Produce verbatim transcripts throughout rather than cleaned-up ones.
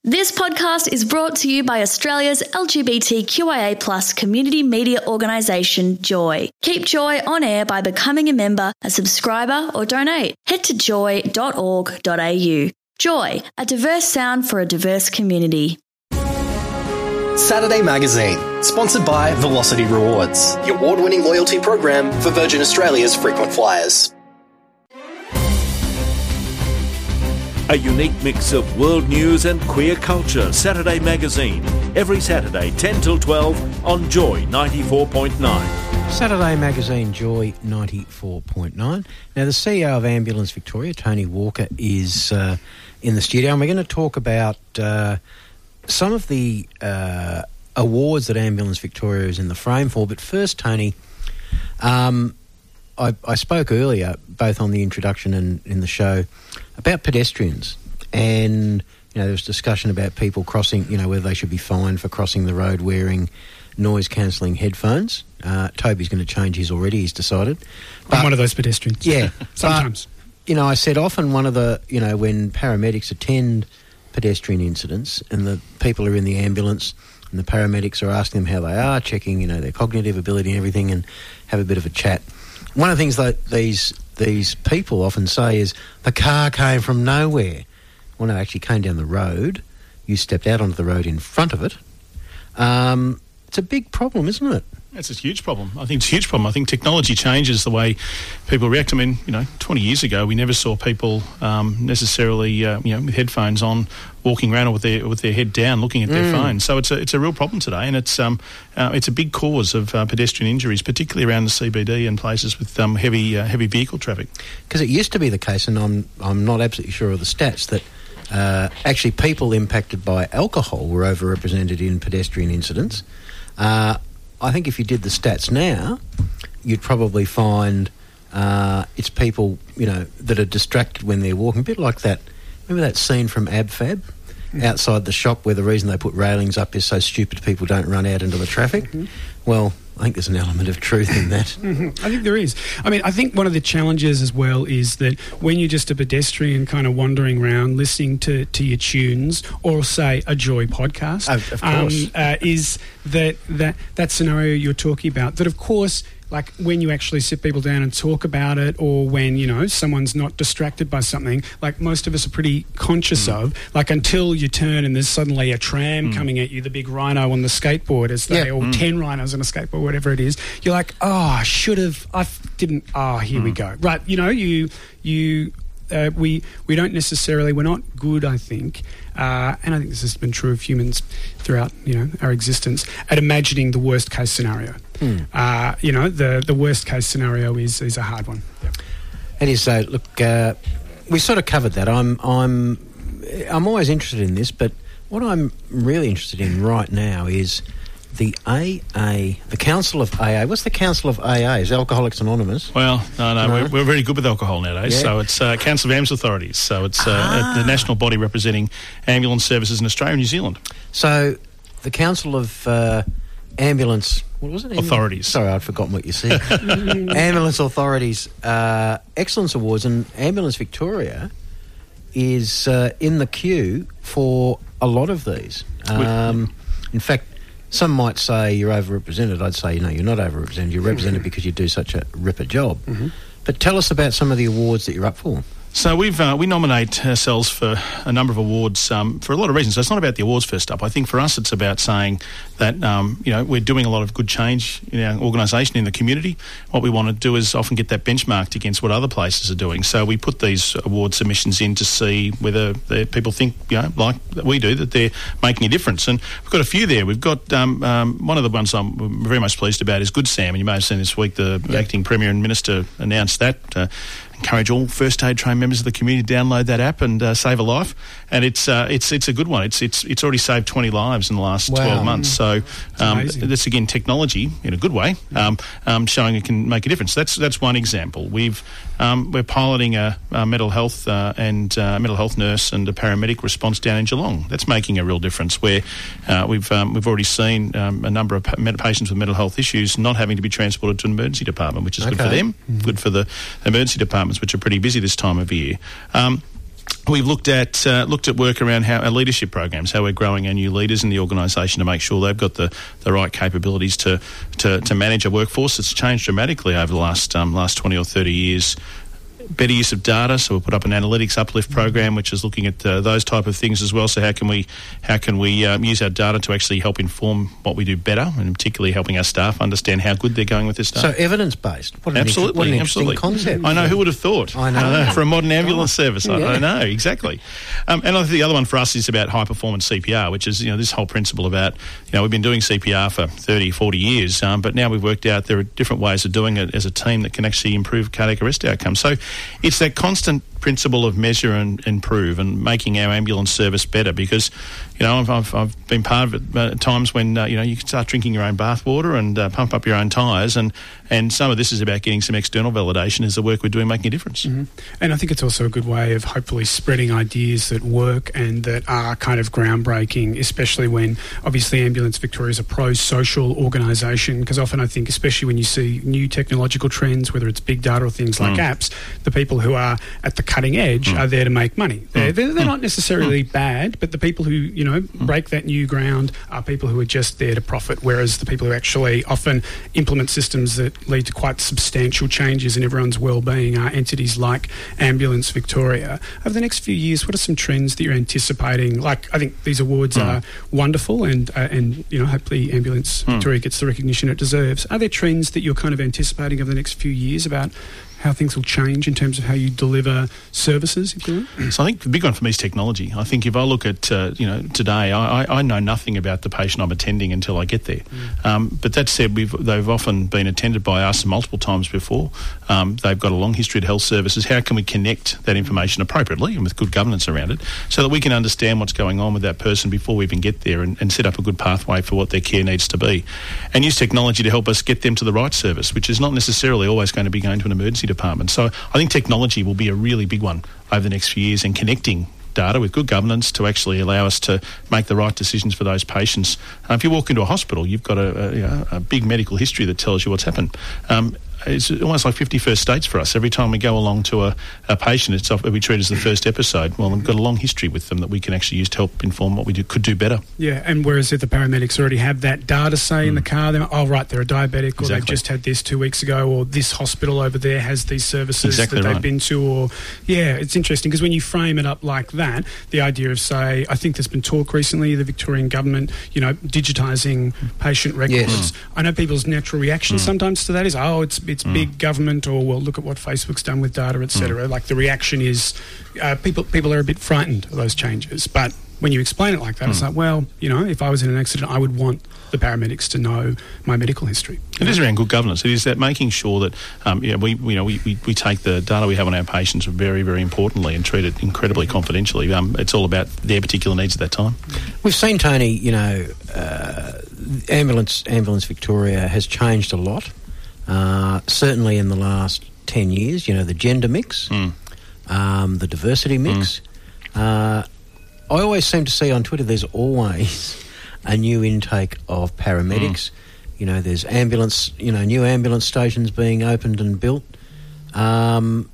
This podcast is brought to you by Australia's L G B T Q I A plus community media organisation, Joy. Keep Joy on air by becoming a member, a subscriber or donate. Head to joy dot org dot a u. Joy, a diverse sound for a diverse community. Saturday Magazine, sponsored by Velocity Rewards, the award-winning loyalty program for Virgin Australia's frequent flyers. A unique mix of world news and queer culture. Saturday Magazine, every Saturday ten till twelve on Joy ninety-four point nine. Saturday Magazine, Joy ninety-four point nine. Now, the C E O of Ambulance Victoria, Tony Walker, is uh, in the studio, and we're going to talk about uh, some of the uh, awards that Ambulance Victoria is in the frame for. But first, Tony, um, I, I spoke earlier, both on the introduction and in the show, about pedestrians, and you know there was discussion about people crossing, you know, whether they should be fined for crossing the road wearing noise cancelling headphones. Uh, Toby's going to change his already, he's decided. But, I'm one of those pedestrians. Yeah. Sometimes. But, you know, I said often one of the, you know, when paramedics attend pedestrian incidents and the people are in the ambulance and the paramedics are asking them how they are, checking, you know, their cognitive ability and everything, and have a bit of a chat. One of the things that these these people often say is, the car came from nowhere. Well, no, it actually came down the road. You stepped out onto the road in front of it. Um, it's a big problem, isn't it? It's a huge problem. I think it's a huge problem. I think technology changes the way people react. I mean, you know, twenty years ago, we never saw people um, necessarily, uh, you know, with headphones on, walking around with their with their head down, looking at their mm. phone. So it's a it's a real problem today, and it's um uh, it's a big cause of uh, pedestrian injuries, particularly around the C B D and places with um, heavy uh, heavy vehicle traffic. Because it used to be the case, and I'm I'm not absolutely sure of the stats, that uh, actually people impacted by alcohol were overrepresented in pedestrian incidents. Uh, I think if you did the stats now, you'd probably find uh, it's people, you know, that are distracted when they're walking. A bit like that, remember that scene from Ab Fab? Mm-hmm. Outside the shop, where the reason they put railings up is so stupid people don't run out into the traffic. Mm-hmm. Well, I think there's an element of truth in that. Mm-hmm. I think there is. I mean, I think one of the challenges as well is that when you're just a pedestrian kind of wandering around listening to, to your tunes, or say a Joy podcast, oh, of course. Um, uh, is that, that that scenario you're talking about, that of course, like when you actually sit people down and talk about it, or when, you know, someone's not distracted by something, like most of us are pretty conscious mm. of, like until you turn and there's suddenly a tram mm. coming at you, the big rhino on the skateboard, as they, yeah. or mm. ten rhinos on a skateboard, whatever it is, you're like, oh, I should have, I didn't, oh, here mm. we go. Right, you know, you, you, uh, we, we don't necessarily, we're not good, I think, uh, and I think this has been true of humans throughout, you know, our existence, at imagining the worst case scenario. Hmm. Uh, you know, the the worst case scenario is is a hard one. Yep. It is. So, look, uh, we sort of covered that. I'm I'm I'm always interested in this, but what I'm really interested in right now is the A A, the Council of A A. What's the Council of A A? Is Alcoholics Anonymous? Well, no, no, no. We're, we're very good with alcohol nowadays. Yeah. So it's uh, Council of Ambulance Authorities. So it's uh, ah. the national body representing ambulance services in Australia and New Zealand. So the Council of uh, Ambulance... What was it? Authorities. Sorry, I'd forgotten what you said. Ambulance Authorities uh, Excellence Awards, and Ambulance Victoria is uh, in the queue for a lot of these. Um, in fact, some might say you're overrepresented. I'd say, no, you're not overrepresented. You're represented because you do such a ripper job. Mm-hmm. But tell us about some of the awards that you're up for. So we've uh, we nominate ourselves for a number of awards um, for a lot of reasons. So it's not about the awards first up. I think for us it's about saying that um, you know we're doing a lot of good change in our organisation, in the community. What we want to do is often get that benchmarked against what other places are doing. So we put these award submissions in to see whether people think, you know, like we do, that they're making a difference. And we've got a few there. We've got um, um, one of the ones I'm very much pleased about is Good Sam, and you may have seen this week the yep. acting Premier and Minister announced that. Uh, encourage all first aid trained members of the community to download that app and uh, save a life. And it's uh, it's it's a good one. It's it's it's already saved twenty lives in the last wow. twelve months. So um, that's again technology in a good way, um, um, showing it can make a difference. That's that's one example. We've um, we're piloting a, a mental health uh, and uh, mental health nurse and a paramedic response down in Geelong. That's making a real difference. Where uh, we've um, we've already seen um, a number of pa- patients with mental health issues not having to be transported to an emergency department, which is okay. good for them, mm-hmm. good for the emergency departments, which are pretty busy this time of year. Um, We've looked at uh, looked at work around how our leadership programs, how we're growing our new leaders in the organisation to make sure they've got the, the right capabilities to, to, to manage a workforce. It's changed dramatically over the last um, last twenty or thirty years. Better use of data, so we'll put up an analytics uplift program which is looking at uh, those type of things as well. So how can we how can we um, use our data to actually help inform what we do better, and particularly helping our staff understand how good they're going with this stuff. So evidence-based. What an absolutely, inter- what an interesting absolutely. concept. I know, who would have thought? I know. Uh, for a modern ambulance service, I, Yeah. I know, exactly. Um, and I think the other one for us is about high-performance C P R, which is, you know, this whole principle about, you know, we've been doing C P R for thirty, forty years, um, but now we've worked out there are different ways of doing it as a team that can actually improve cardiac arrest outcomes. So it's that constant principle of measure and improve and making our ambulance service better, because, you know, I've, I've, I've been part of it at times when, uh, you know, you can start drinking your own bathwater and uh, pump up your own tyres, and, and some of this is about getting some external validation. Is the work we're doing making a difference? Mm-hmm. And I think it's also a good way of hopefully spreading ideas that work and that are kind of groundbreaking, especially when obviously Ambulance Victoria is a pro-social organisation, because often I think, especially when you see new technological trends, whether it's big data or things like Mm. apps, the people who are at the cutting edge Mm. are there to make money. They're, Mm. they're, they're Mm. not necessarily Mm. bad, but the people who, you know, Mm. break that new ground are people who are just there to profit, whereas the people who actually often implement systems that lead to quite substantial changes in everyone's well-being are entities like Ambulance Victoria. Over the next few years, what are some trends that you're anticipating? Like, I think these awards Mm. are wonderful, and uh, and you know, hopefully Ambulance Mm. Victoria gets the recognition it deserves. Are there trends that you're kind of anticipating over the next few years about how things will change in terms of how you deliver services, if you will? So I think the big one for me is technology. I think if I look at, uh, you know, today, I, I, I know nothing about the patient I'm attending until I get there. Mm. Um, but that said, we've, they've often been attended by us multiple times before. Um, they've got a long history at health services. How can we connect that information appropriately and with good governance around it, so that we can understand what's going on with that person before we even get there, and, and set up a good pathway for what their care needs to be, and use technology to help us get them to the right service, which is not necessarily always going to be going to an emergency department. So I think technology will be a really big one over the next few years, and connecting data with good governance to actually allow us to make the right decisions for those patients. Uh, if you walk into a hospital, you've got a, a, you know, a big medical history that tells you what's happened. Um, it's almost like fifty-first states for us. Every time we go along to a, a patient, it's off, we treat it as the first episode. Well, we've got a long history with them that we can actually use to help inform what we do, could do better. Yeah, and whereas if the paramedics already have that data, say, mm. in the car, they're, oh, right, they're a diabetic, or Exactly. they've just had this two weeks ago, or this hospital over there has these services Exactly that they've right. been to, or, yeah, it's interesting, because when you frame it up like that, the idea of, say, I think there's been talk recently, the Victorian government, you know, digitising patient records. Yes. Mm. I know people's natural reaction mm. sometimes to that is, oh, it's it's mm. big government, or, well, look at what Facebook's done with data, et cetera. Mm. Like, the reaction is, uh, people people are a bit frightened of those changes, but when you explain it like that, mm. it's like, well, you know, if I was in an accident, I would want the paramedics to know my medical history. It is around good governance. It is that making sure that um, you know, we, you know, we, we, we take the data we have on our patients very, very importantly and treat it incredibly confidentially. Um, it's all about their particular needs at that time. We've seen, Tony, you know, uh, Ambulance, Ambulance Victoria has changed a lot, uh, certainly in the last ten years, you know, the gender mix, Mm. um, the diversity mix. Mm. Uh, I always seem to see on Twitter there's always a new intake of paramedics. Mm. You know, there's ambulance, you know, new ambulance stations being opened and built. Um,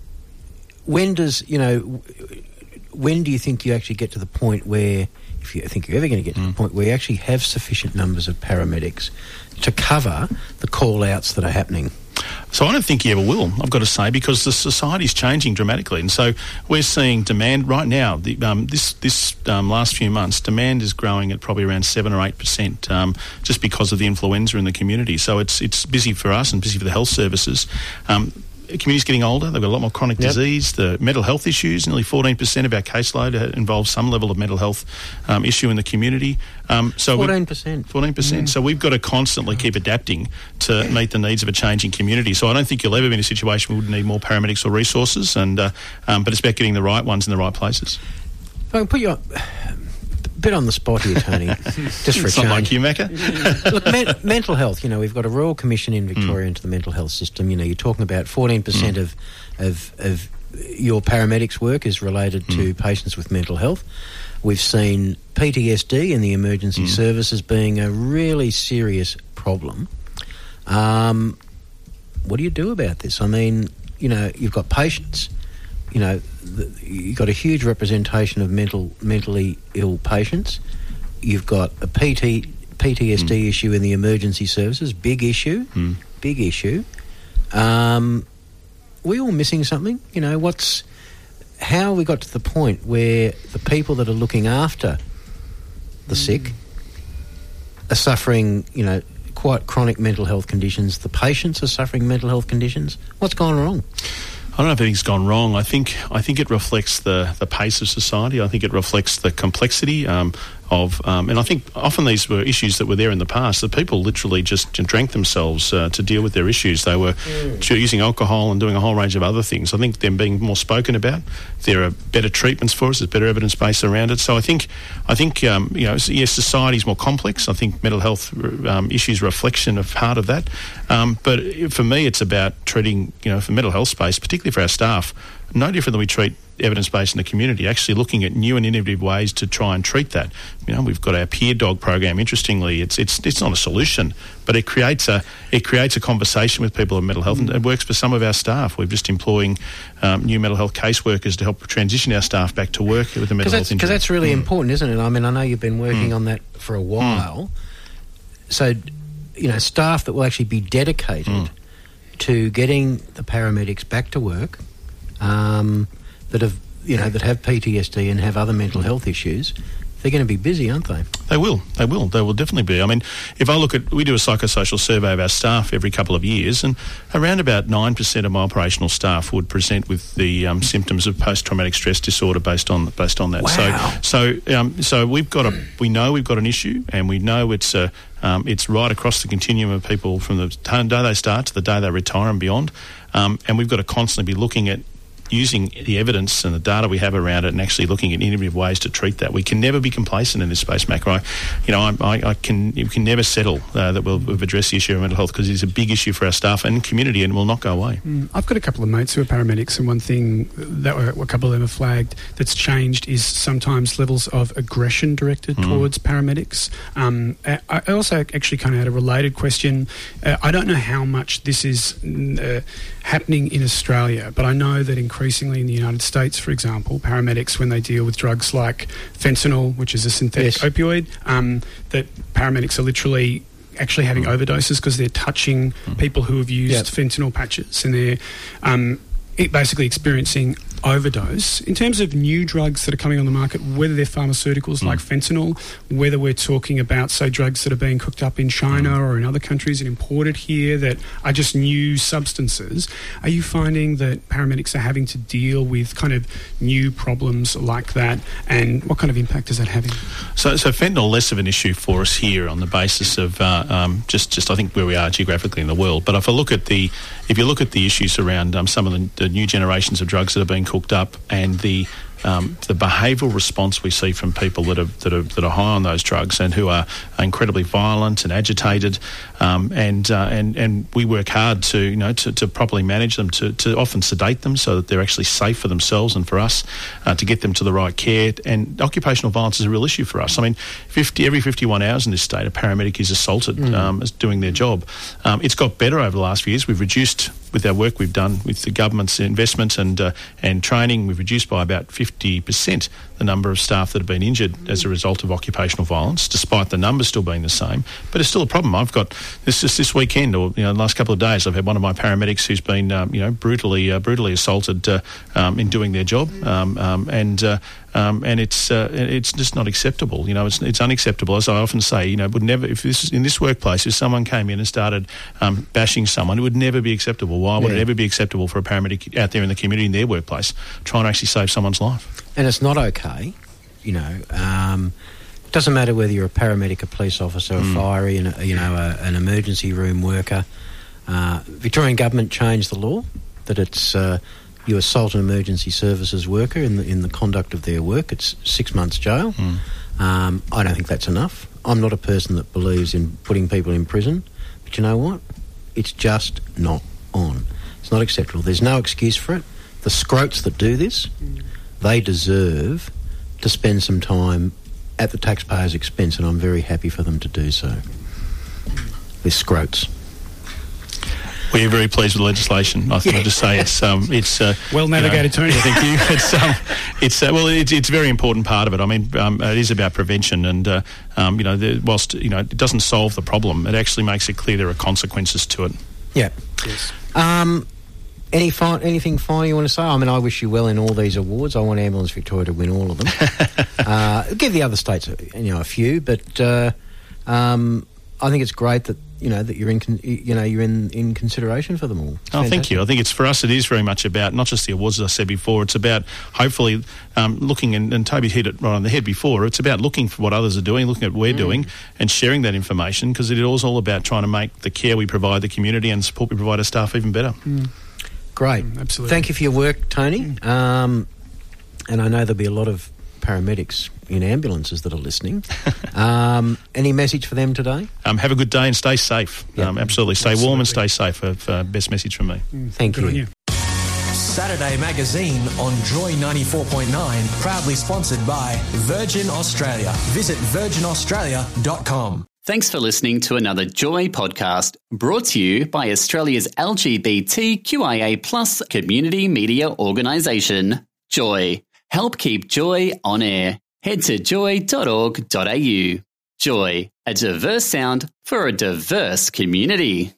when does, you know, when do you think you actually get to the point where, if you think you're ever going to get to mm. the point where you actually have sufficient numbers of paramedics to cover the call-outs that are happening? So I don't think you ever will, I've got to say, because the society's changing dramatically, and so we're seeing demand right now. The, um, this this um, last few months, demand is growing at probably around seven or eight percent, um, just because of the influenza in the community. So it's it's busy for us and busy for the health services. Um, The community's getting older, they've got a lot more chronic Yep. disease, the mental health issues, nearly fourteen percent of our caseload involves some level of mental health um, issue in the community. Um, so fourteen percent. fourteen percent. Mm. So we've got to constantly keep adapting to meet the needs of a changing community. So I don't think you'll ever be in a situation where we would need more paramedics or resources, and uh, um, but it's about getting the right ones in the right places. If I can put you up, a bit on the spot here, Tony, just for It's a not like change. you, Mecca. Look, men- mental health, you know, we've got a Royal Commission in Victoria Mm. into the mental health system. You know, you're talking about fourteen percent Mm. of, of of your paramedics' work is related to Mm. patients with mental health. We've seen P T S D in the emergency Mm. services being a really serious problem. Um, what do you do about this? I mean, you know, you've got patients you know, the, you've got a huge representation of mental mentally ill patients. You've got a P T, P T S D mm. issue in the emergency services, big issue, mm. big issue. Um, we all missing something? You know, what's how we got to the point where the people that are looking after the mm. sick are suffering, you know, quite chronic mental health conditions. The patients are suffering mental health conditions. What's gone wrong? I don't know if anything's gone wrong. I think I think it reflects the, the pace of society. I think it reflects the complexity um, of, um, and I think often these were issues that were there in the past. The people literally just drank themselves uh, to deal with their issues. They were mm. using alcohol and doing a whole range of other things. I think them being more spoken about. There are better treatments for us. There's better evidence base around it. So I think I think um, you know, yes, society's more complex. I think mental health um, issues are a reflection of part of that. Um, but for me, it's about treating, you know, for mental health space, particularly for our staff, no different than we treat evidence-based in the community, actually looking at new and innovative ways to try and treat that. You know, we've got our peer dog program. Interestingly, it's it's it's not a solution, but it creates a it creates a conversation with people with mental health, and it works for some of our staff. We're just employing um, new mental health caseworkers to help transition our staff back to work with the mental health injury. Because that's really mm. important, isn't it? I mean, I know you've been working mm. on that for a while. Mm. So, you know, staff that will actually be dedicated mm. to getting the paramedics back to work, um, that have, you know, that have P T S D and have other mental health issues, they're going to be busy, aren't they? They will. They will. They will definitely be. I mean, if I look at, we do a psychosocial survey of our staff every couple of years, and around about nine percent of my operational staff would present with the um, symptoms of post-traumatic stress disorder based on based on that. Wow. So, so, um, so we've got a, we know we've got an issue, and we know it's a, um, it's right across the continuum of people from the day they start to the day they retire and beyond, um, and we've got to constantly be looking at using the evidence and the data we have around it and actually looking at innovative ways to treat that. We can never be complacent in this space, Mac. I, you know, I, I, I can you can never settle uh, that we'll, we've addressed the issue of mental health, because it's a big issue for our staff and community and will not go away. Mm, I've got a couple of mates who are paramedics, and one thing that were, a couple of them have flagged that's changed is sometimes levels of aggression directed mm. towards paramedics. Um, I also actually kind of had a related question. Uh, I don't know how much this is uh, happening in Australia, but I know that increasingly in the United States, for example, paramedics, when they deal with drugs like fentanyl, which is a synthetic yes. opioid, um, that paramedics are literally actually having mm. overdoses because they're touching mm. people who have used yep. fentanyl patches, and they're um, it basically experiencing overdose. In terms of new drugs that are coming on the market, whether they're pharmaceuticals mm. like fentanyl, whether we're talking about, say, drugs that are being cooked up in China mm. or in other countries and imported here that are just new substances, are you finding that paramedics are having to deal with kind of new problems like that, and what kind of impact is that having? So, so fentanyl, less of an issue for us here on the basis of uh, um, just, just I think where we are geographically in the world. But if I look at the, if you look at the issues around um, some of the, the new generations of drugs that are being cooked up, and the um, the behavioural response we see from people that are that are that are high on those drugs and who are incredibly violent and agitated, um, and uh, and and we work hard to you know to, to properly manage them, to, to often sedate them so that they're actually safe for themselves and for us, uh, to get them to the right care. And occupational violence is a real issue for us. I mean, fifty every fifty-one hours in this state, a paramedic is assaulted mm. um, as doing their job. Um, it's got better over the last few years. We've reduced, with our work we've done with the government's investment and uh, and training, we've reduced by about fifty percent the number of staff that have been injured as a result of occupational violence, despite the numbers still being the same. But it's still a problem. I've got this just this weekend, or you know, the last couple of days, I've had one of my paramedics who's been um, you know brutally uh, brutally assaulted uh, um, in doing their job, um, um, and. Uh, Um, and it's uh, it's just not acceptable. You know, it's it's unacceptable. As I often say, you know, would never if this in this workplace, if someone came in and started um, bashing someone, it would never be acceptable. Why would yeah. it ever be acceptable for a paramedic out there in the community in their workplace trying to actually save someone's life? And it's not okay. You know, um, it doesn't matter whether you're a paramedic, a police officer, a mm. fiery, and you know, a, an emergency room worker. Uh, Victorian government changed the law that it's. Uh, You assault an emergency services worker in the in the conduct of their work, it's six months jail. Mm. Um, I don't think that's enough. I'm not a person that believes in putting people in prison, but you know what? It's just not on. It's not acceptable. There's no excuse for it. The scroats that do this, mm. they deserve to spend some time at the taxpayer's expense, and I'm very happy for them to do so. They're scroats. We're very pleased with the legislation. I thought I'd just say it's um, it's uh, well navigated, you know, Tony. Thank you. It's um, it's uh, well, it's it's a very important part of it. I mean, um, it is about prevention, and uh, um, you know, the, whilst you know it doesn't solve the problem, it actually makes it clear there are consequences to it. Yeah. Yes. Um, any fi- anything final you want to say? I mean, I wish you well in all these awards. I want Ambulance Victoria to win all of them. uh, give the other states, you know, a few, but uh, um, I think it's great that you know that you're in, con- you know, you're in, in consideration for them all. It's oh, thank fantastic. you. I think it's for us. It is very much about not just the awards, as I said before. It's about hopefully um, looking, and, and Toby hit it right on the head before. It's about looking for what others are doing, looking at what we're mm. doing, and sharing that information, because it is all about trying to make the care we provide the community and support we provide our staff even better. Mm. Great, mm, absolutely. Thank you for your work, Tony. Mm. Um, and I know there'll be a lot of paramedics in ambulances that are listening. um, any message for them today? Um, have a good day and stay safe. Yep. Um, absolutely. Stay Absolutely. warm and stay safe. Uh, best message from me. Mm, Thank good you. on you. Saturday Magazine on Joy ninety-four point nine, proudly sponsored by Virgin Australia. Visit virgin australia dot com. Thanks for listening to another Joy podcast, brought to you by Australia's L G B T Q I A plus community media organisation, Joy. Help keep Joy on air. Head to joy dot org dot a u. Joy, a diverse sound for a diverse community.